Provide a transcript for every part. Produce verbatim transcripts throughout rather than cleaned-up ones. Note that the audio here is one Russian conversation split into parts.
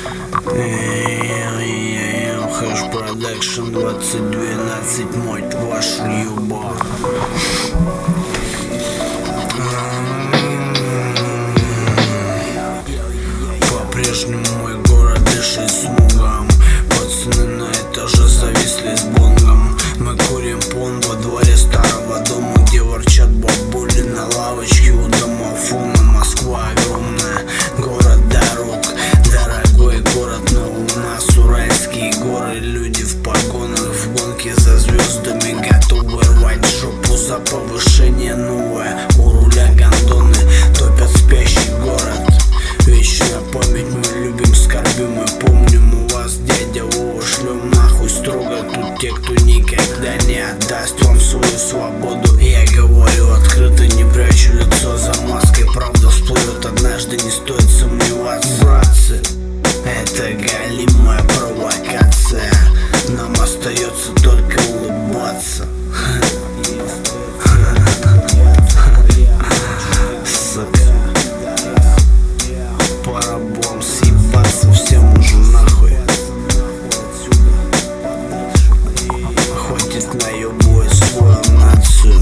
Хэш Продакшн двадцать двенадцать, мать вашу юба. По-прежнему мой город дышит смогом. Пацаны на этаже зависли с бонгом. Мы курим пон во дворе старого дома, где ворчат бабули на лавочке у домофона. Москва огромная, город дорог, дорогой город, но у нас уральские горы. Люди в погонах, в гонке за звездами, готовы рвать жопу за повышение новое. У руля гондоны топят спящий город. Вечная память, мы любим, скорбим и помним. У вас дядя Вова, шлем нахуй строго. Тут те, кто никогда не отдаст вам свою свободу. Я говорю открыто, не прячу лицо за маской. Правда всплывет однажды, не стоит сомневаться. Братцы, это галимая провокация. Нам остается только улыбаться. Сука, пора бом съебаться всем уже нахуй. Хватит наебывать свою нацию.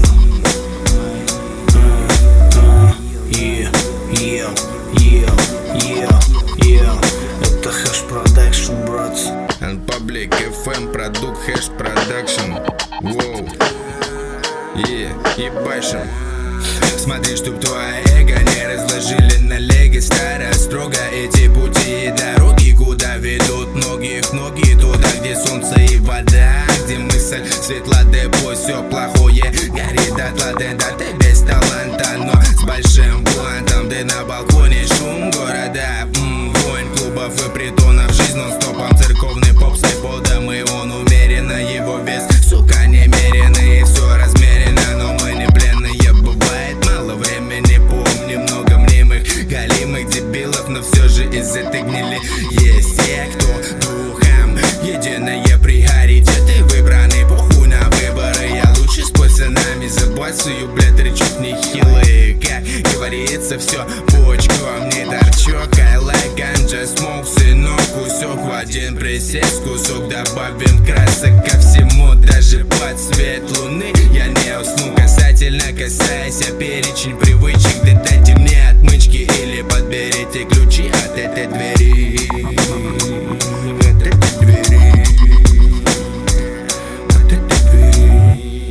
Ел, ел, ел, ел, ел. Это Хэш Продакшн, братцы. Анпаблик эф эм, продукт Хэш Продакшн. Воу, е, ебашим. Смотри, чтоб твоя эго не разложили на леги. Старая строго эти пути и дороги, куда ведут многих ноги. Туда, где солнце и вода, где мысль светла, депо, все плохое горит дотла. Ты да ты без таланта, но с большим блантом. Ты на балконе, шум города, м-м, вонь клубов и притонов. Жизнь нон-стопом, церковный поп с айподом. И он умеренно, его вес, сука, немеренный. И все размерено, но мы не пленные. Бывает мало времени, помним много мнимых галимых дебилов, но все же из этой гнили есть те, кто духом единое приоритеты выбраны. Похуй на выборы, я лучше спой с нами. Забасую, блядь, рычок нехилый. Как говорится, все пучком, не торчок. I like ganja smoke, сынок, кусок в один присесть. Кусок добавим красок ко всему, даже под свет луны я не усну. Касательно касаясь перечень привычек, да дайте мне отмычки или подберите ключи от этой двери. От этой двери. От этой двери.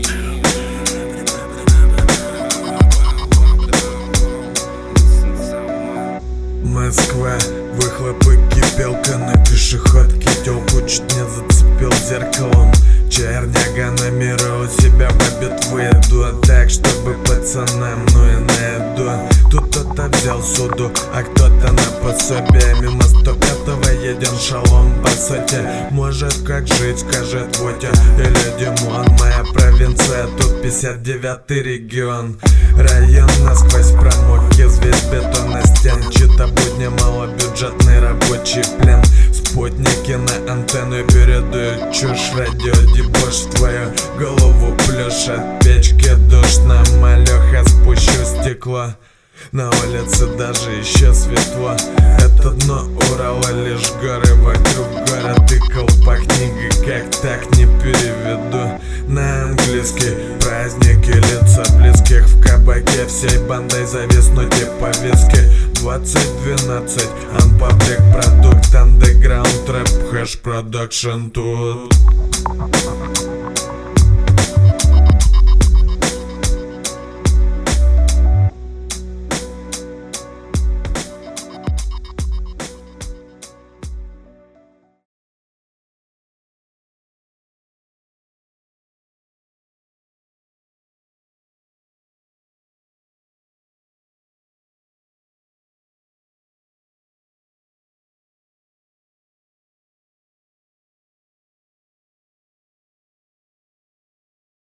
Москва, выхлопы, кипелка на пешеходке. Тёлку чуть не зацепил зеркалом. Черняга на миру у себя в обед выеду. Так, чтобы пацанам, ну и на еду. Тут кто-то взял суду, а кто-то на пособие. Мимо сто пятого едем шалом по сути. Может, как жить, скажет Вотя или Димон. Моя провинция, тут пятьдесят девятый регион. Район насквозь промок, из весь бетонностен. Чьи-то будни, малобюджетный рабочий плен. Спутники на антенну передают чушь. Радио дебош в твою голову плюшет. Печки душно, малёха, спущу стекло. На улице даже еще светло. Это дно Урала, лишь горы вокруг город и колпак книги. Как так не переведу на английский. Праздники, лица близких в кабаке. Всей бандой зависнуть и повестки. Двадцать двенадцать, Анпаблик, продукт, андеграунд, рэп, Хэш Продакшн тут.